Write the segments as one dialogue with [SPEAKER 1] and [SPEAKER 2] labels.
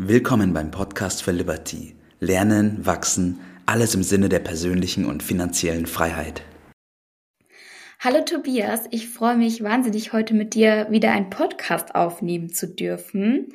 [SPEAKER 1] Willkommen beim Podcast für Liberty. Lernen, wachsen, alles im Sinne der persönlichen und finanziellen Freiheit.
[SPEAKER 2] Hallo Tobias, ich freue mich wahnsinnig, heute mit dir wieder einen Podcast aufnehmen zu dürfen.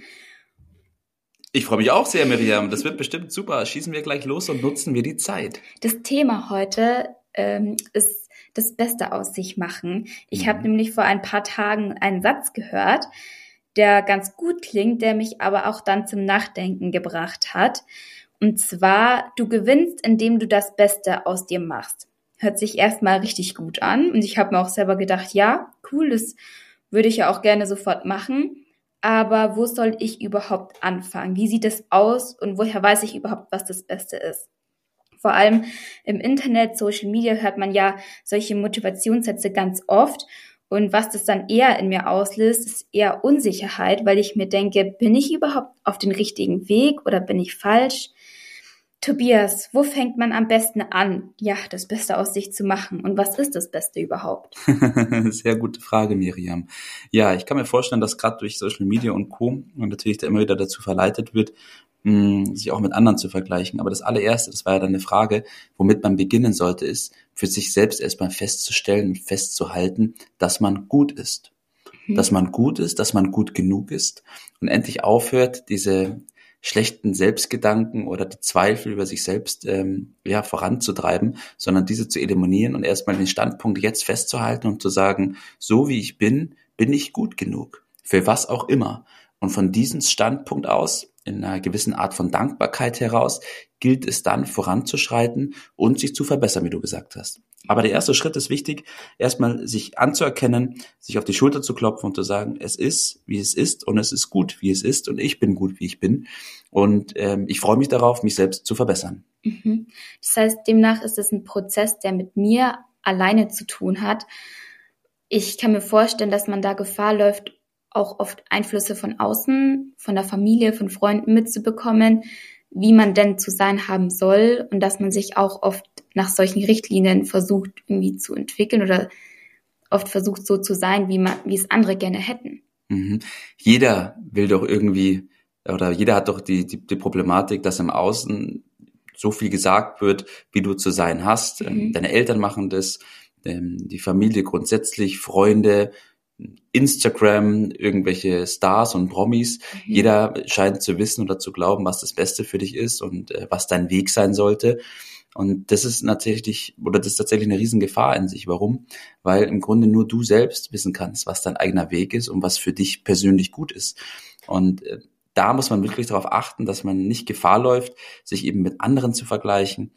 [SPEAKER 1] Ich freue mich auch sehr, Miriam. Das wird bestimmt super. Schießen wir gleich los und nutzen wir die Zeit.
[SPEAKER 2] Das Thema heute ist das Beste aus sich machen. Ich habe nämlich vor ein paar Tagen einen Satz gehört, der ganz gut klingt, der mich aber auch dann zum Nachdenken gebracht hat. Und zwar, du gewinnst, indem du das Beste aus dir machst. Hört sich erstmal richtig gut an. Und ich habe mir auch selber gedacht, ja, cool, das würde ich ja auch gerne sofort machen. Aber wo soll ich überhaupt anfangen? Wie sieht es aus und woher weiß ich überhaupt, was das Beste ist? Vor allem im Internet, Social Media hört man ja solche Motivationssätze ganz oft. Und was das dann eher in mir auslöst, ist eher Unsicherheit, weil ich mir denke, bin ich überhaupt auf den richtigen Weg oder bin ich falsch? Tobias, wo fängt man am besten an, ja, das Beste aus sich zu machen? Und was ist das Beste überhaupt?
[SPEAKER 1] Sehr gute Frage, Miriam. Ja, ich kann mir vorstellen, dass gerade durch Social Media und Co. man natürlich da immer wieder dazu verleitet wird, sich auch mit anderen zu vergleichen. Aber das allererste, das war ja dann eine Frage, womit man beginnen sollte, ist, für sich selbst erstmal festzustellen und festzuhalten, dass man gut ist. Dass man gut ist, dass man gut genug ist und endlich aufhört, diese schlechten Selbstgedanken oder die Zweifel über sich selbst voranzutreiben, sondern diese zu eliminieren und erstmal den Standpunkt jetzt festzuhalten und zu sagen, so wie ich bin, bin ich gut genug. Für was auch immer. Und von diesem Standpunkt aus, in einer gewissen Art von Dankbarkeit heraus, gilt es dann voranzuschreiten und sich zu verbessern, wie du gesagt hast. Aber der erste Schritt ist wichtig, erstmal sich anzuerkennen, sich auf die Schulter zu klopfen und zu sagen, es ist, wie es ist und es ist gut, wie es ist und ich bin gut, wie ich bin. Und ich freue mich darauf, mich selbst zu verbessern.
[SPEAKER 2] Das heißt, demnach ist es ein Prozess, der mit mir alleine zu tun hat. Ich kann mir vorstellen, dass man da Gefahr läuft, auch oft Einflüsse von außen, von der Familie, von Freunden mitzubekommen, wie man denn zu sein haben soll und dass man sich auch oft nach solchen Richtlinien versucht irgendwie zu entwickeln oder oft versucht so zu sein, wie es andere gerne hätten.
[SPEAKER 1] Jeder will doch irgendwie, oder jeder hat doch die Problematik, dass im Außen so viel gesagt wird, wie du zu sein hast. Deine Eltern machen das, die Familie grundsätzlich, Freunde, Instagram, irgendwelche Stars und Promis. Jeder scheint zu wissen oder zu glauben, was das Beste für dich ist und was dein Weg sein sollte. Und das ist tatsächlich eine Riesengefahr in sich. Warum? Weil im Grunde nur du selbst wissen kannst, was dein eigener Weg ist und was für dich persönlich gut ist. Und da muss man wirklich darauf achten, dass man nicht Gefahr läuft, sich eben mit anderen zu vergleichen,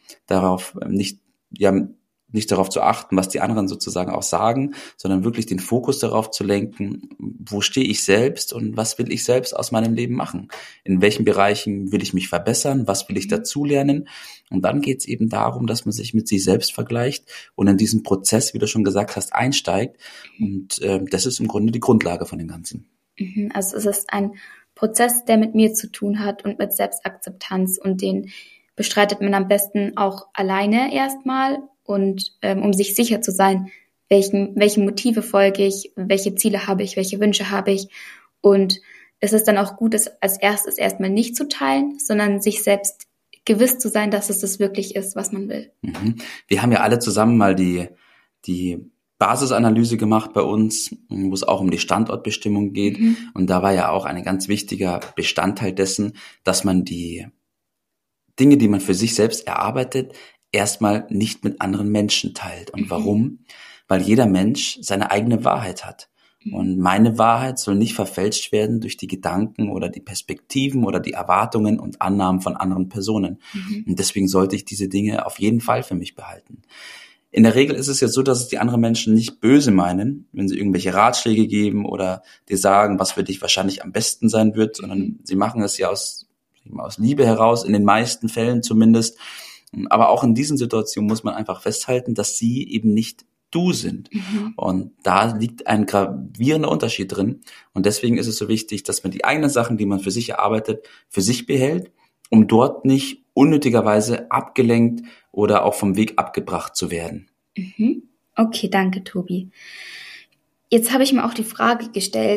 [SPEAKER 1] nicht darauf zu achten, was die anderen sozusagen auch sagen, sondern wirklich den Fokus darauf zu lenken, wo stehe ich selbst und was will ich selbst aus meinem Leben machen? In welchen Bereichen will ich mich verbessern? Was will ich dazulernen? Und dann geht es eben darum, dass man sich mit sich selbst vergleicht und in diesen Prozess, wie du schon gesagt hast, einsteigt. Und das ist im Grunde die Grundlage von dem Ganzen.
[SPEAKER 2] Also es ist ein Prozess, der mit mir zu tun hat und mit Selbstakzeptanz und den bestreitet man am besten auch alleine erstmal. Und um sich sicher zu sein, welchen Motive folge ich, welche Ziele habe ich, welche Wünsche habe ich. Und es ist dann auch gut, es als erstes erstmal nicht zu teilen, sondern sich selbst gewiss zu sein, dass es das wirklich ist, was man will.
[SPEAKER 1] Wir haben ja alle zusammen mal die Basisanalyse gemacht bei uns, wo es auch um die Standortbestimmung geht. Und da war ja auch ein ganz wichtiger Bestandteil dessen, dass man die Dinge, die man für sich selbst erarbeitet, erstmal nicht mit anderen Menschen teilt. Und warum? Weil jeder Mensch seine eigene Wahrheit hat. Und meine Wahrheit soll nicht verfälscht werden durch die Gedanken oder die Perspektiven oder die Erwartungen und Annahmen von anderen Personen. Und deswegen sollte ich diese Dinge auf jeden Fall für mich behalten. In der Regel ist es ja so, dass es die anderen Menschen nicht böse meinen, wenn sie irgendwelche Ratschläge geben oder dir sagen, was für dich wahrscheinlich am besten sein wird, sondern sie machen es ja aus Liebe heraus, in den meisten Fällen zumindest. Aber auch in diesen Situationen muss man einfach festhalten, dass sie eben nicht du sind. Und da liegt ein gravierender Unterschied drin. Und deswegen ist es so wichtig, dass man die eigenen Sachen, die man für sich erarbeitet, für sich behält, um dort nicht unnötigerweise abgelenkt oder auch vom Weg abgebracht zu werden.
[SPEAKER 2] Okay, danke, Tobi. Jetzt habe ich mir auch die Frage gestellt,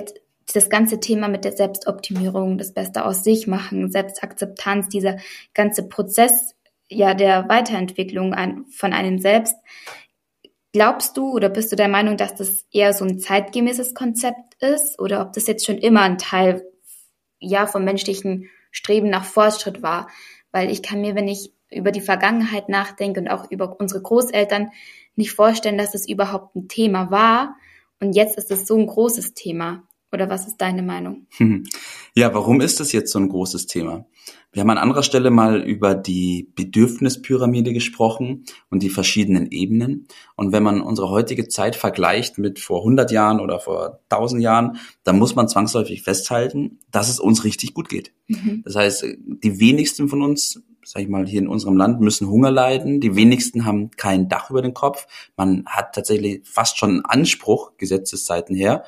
[SPEAKER 2] das ganze Thema mit der Selbstoptimierung, das Beste aus sich machen, Selbstakzeptanz, dieser ganze Prozess ja der Weiterentwicklung von einem selbst. Glaubst du oder bist du der Meinung, dass das eher so ein zeitgemäßes Konzept ist oder ob das jetzt schon immer ein Teil vom menschlichen Streben nach Fortschritt war? Weil ich kann mir, wenn ich über die Vergangenheit nachdenke und auch über unsere Großeltern, nicht vorstellen, dass es überhaupt ein Thema war und jetzt ist es so ein großes Thema. Oder was ist deine Meinung?
[SPEAKER 1] Ja, warum ist das jetzt so ein großes Thema? Wir haben an anderer Stelle mal über die Bedürfnispyramide gesprochen und die verschiedenen Ebenen. Und wenn man unsere heutige Zeit vergleicht mit vor 100 Jahren oder vor 1000 Jahren, dann muss man zwangsläufig festhalten, dass es uns richtig gut geht. Das heißt, die wenigsten von uns, sag ich mal, hier in unserem Land müssen Hunger leiden. Die wenigsten haben kein Dach über den Kopf. Man hat tatsächlich fast schon einen Anspruch, Gesetzesseiten her.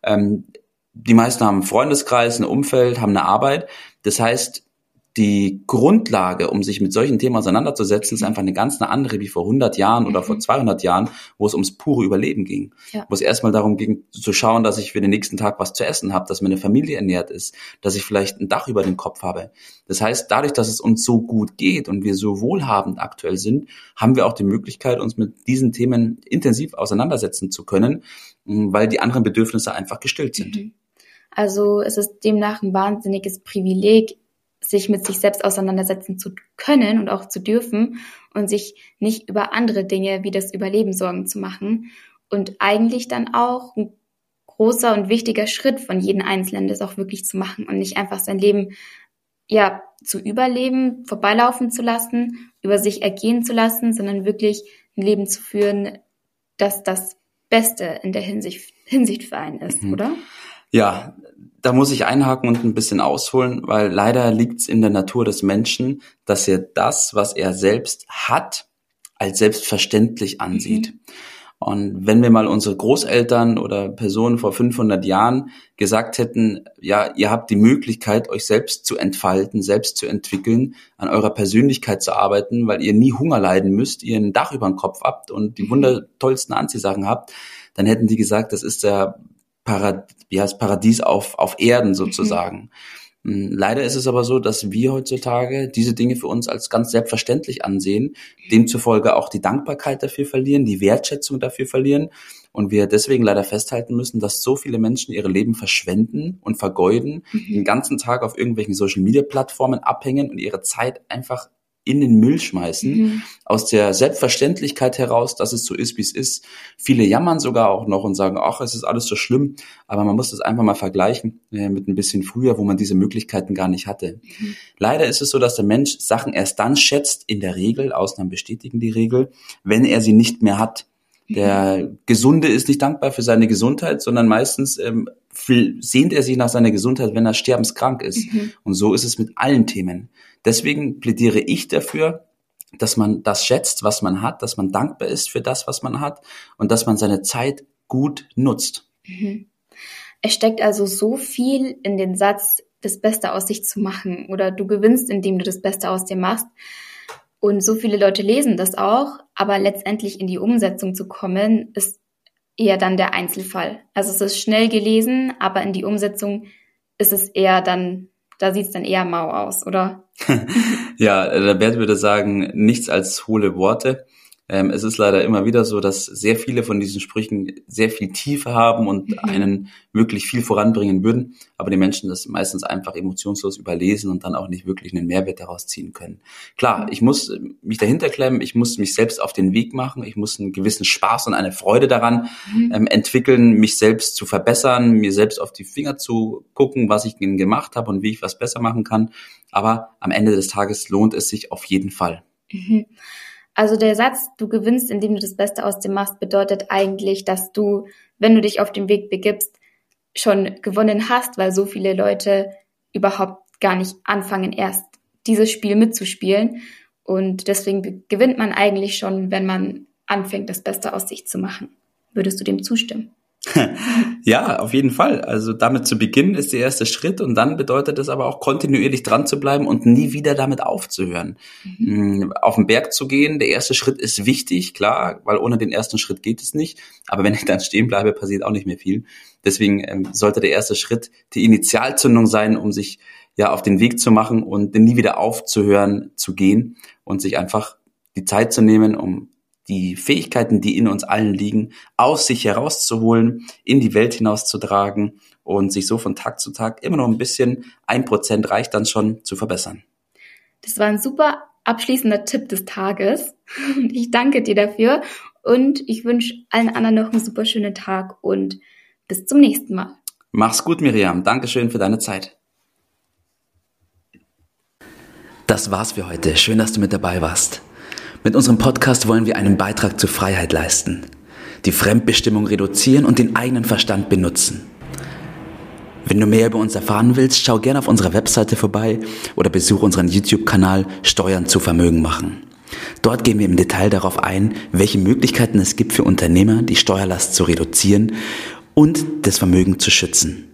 [SPEAKER 1] Die meisten haben einen Freundeskreis, ein Umfeld, haben eine Arbeit. Das heißt, die Grundlage, um sich mit solchen Themen auseinanderzusetzen, ist einfach eine ganz andere wie vor 100 Jahren oder vor 200 Jahren, wo es ums pure Überleben ging. Ja. Wo es erstmal darum ging, zu schauen, dass ich für den nächsten Tag was zu essen habe, dass meine Familie ernährt ist, dass ich vielleicht ein Dach über den Kopf habe. Das heißt, dadurch, dass es uns so gut geht und wir so wohlhabend aktuell sind, haben wir auch die Möglichkeit, uns mit diesen Themen intensiv auseinandersetzen zu können, weil die anderen Bedürfnisse einfach gestillt sind.
[SPEAKER 2] Also es ist demnach ein wahnsinniges Privileg, sich mit sich selbst auseinandersetzen zu können und auch zu dürfen und sich nicht über andere Dinge wie das Überleben Sorgen zu machen. Und eigentlich dann auch ein großer und wichtiger Schritt von jedem Einzelnen, das auch wirklich zu machen und nicht einfach sein Leben zu überleben, vorbeilaufen zu lassen, über sich ergehen zu lassen, sondern wirklich ein Leben zu führen, das das Beste in der Hinsicht für einen ist, oder?
[SPEAKER 1] Ja, da muss ich einhaken und ein bisschen ausholen, weil leider liegt es in der Natur des Menschen, dass er das, was er selbst hat, als selbstverständlich ansieht. Und wenn wir mal unsere Großeltern oder Personen vor 500 Jahren gesagt hätten, ja, ihr habt die Möglichkeit, euch selbst zu entfalten, selbst zu entwickeln, an eurer Persönlichkeit zu arbeiten, weil ihr nie Hunger leiden müsst, ihr ein Dach über den Kopf habt und die wundertollsten Anziehsachen habt, dann hätten die gesagt, das ist der Paradies auf Erden sozusagen. Leider ist es aber so, dass wir heutzutage diese Dinge für uns als ganz selbstverständlich ansehen, demzufolge auch die Dankbarkeit dafür verlieren, die Wertschätzung dafür verlieren und wir deswegen leider festhalten müssen, dass so viele Menschen ihre Leben verschwenden und vergeuden, den ganzen Tag auf irgendwelchen Social-Media-Plattformen abhängen und ihre Zeit einfach in den Müll schmeißen, aus der Selbstverständlichkeit heraus, dass es so ist, wie es ist. Viele jammern sogar auch noch und sagen, ach, es ist alles so schlimm, aber man muss das einfach mal vergleichen mit ein bisschen früher, wo man diese Möglichkeiten gar nicht hatte. Leider ist es so, dass der Mensch Sachen erst dann schätzt, in der Regel, Ausnahmen bestätigen die Regel, wenn er sie nicht mehr hat. Der Gesunde ist nicht dankbar für seine Gesundheit, sondern meistens sehnt er sich nach seiner Gesundheit, wenn er sterbenskrank ist. Und so ist es mit allen Themen. Deswegen plädiere ich dafür, dass man das schätzt, was man hat, dass man dankbar ist für das, was man hat und dass man seine Zeit gut nutzt.
[SPEAKER 2] Es steckt also so viel in den Satz, das Beste aus sich zu machen oder du gewinnst, indem du das Beste aus dir machst. Und so viele Leute lesen das auch, aber letztendlich in die Umsetzung zu kommen, ist eher dann der Einzelfall. Also es ist schnell gelesen, aber in die Umsetzung ist es eher dann, da sieht es dann eher mau aus, oder?
[SPEAKER 1] Ja, der Bert würde sagen, nichts als hohle Worte. Es ist leider immer wieder so, dass sehr viele von diesen Sprüchen sehr viel Tiefe haben und einen wirklich viel voranbringen würden, aber die Menschen das meistens einfach emotionslos überlesen und dann auch nicht wirklich einen Mehrwert daraus ziehen können. Klar, ich muss mich dahinter klemmen, ich muss mich selbst auf den Weg machen, ich muss einen gewissen Spaß und eine Freude daran entwickeln, mich selbst zu verbessern, mir selbst auf die Finger zu gucken, was ich gemacht habe und wie ich was besser machen kann, aber am Ende des Tages lohnt es sich auf jeden Fall.
[SPEAKER 2] Also der Satz, du gewinnst, indem du das Beste aus dir machst, bedeutet eigentlich, dass du, wenn du dich auf den Weg begibst, schon gewonnen hast, weil so viele Leute überhaupt gar nicht anfangen, erst dieses Spiel mitzuspielen. Und deswegen gewinnt man eigentlich schon, wenn man anfängt, das Beste aus sich zu machen. Würdest du dem zustimmen?
[SPEAKER 1] Ja, auf jeden Fall. Also damit zu beginnen ist der erste Schritt und dann bedeutet es aber auch kontinuierlich dran zu bleiben und nie wieder damit aufzuhören. Auf den Berg zu gehen, der erste Schritt ist wichtig, klar, weil ohne den ersten Schritt geht es nicht. Aber wenn ich dann stehen bleibe, passiert auch nicht mehr viel. Deswegen sollte der erste Schritt die Initialzündung sein, um sich ja auf den Weg zu machen und nie wieder aufzuhören zu gehen und sich einfach die Zeit zu nehmen, um die Fähigkeiten, die in uns allen liegen, aus sich herauszuholen, in die Welt hinauszutragen und sich so von Tag zu Tag immer noch ein bisschen, 1% reicht dann schon, zu verbessern.
[SPEAKER 2] Das war ein super abschließender Tipp des Tages. Ich danke dir dafür und ich wünsche allen anderen noch einen super schönen Tag und bis zum nächsten Mal.
[SPEAKER 1] Mach's gut, Miriam. Dankeschön für deine Zeit. Das war's für heute. Schön, dass du mit dabei warst. Mit unserem Podcast wollen wir einen Beitrag zur Freiheit leisten, die Fremdbestimmung reduzieren und den eigenen Verstand benutzen. Wenn du mehr über uns erfahren willst, schau gerne auf unserer Webseite vorbei oder besuche unseren YouTube-Kanal Steuern zu Vermögen machen. Dort gehen wir im Detail darauf ein, welche Möglichkeiten es gibt für Unternehmer, die Steuerlast zu reduzieren und das Vermögen zu schützen.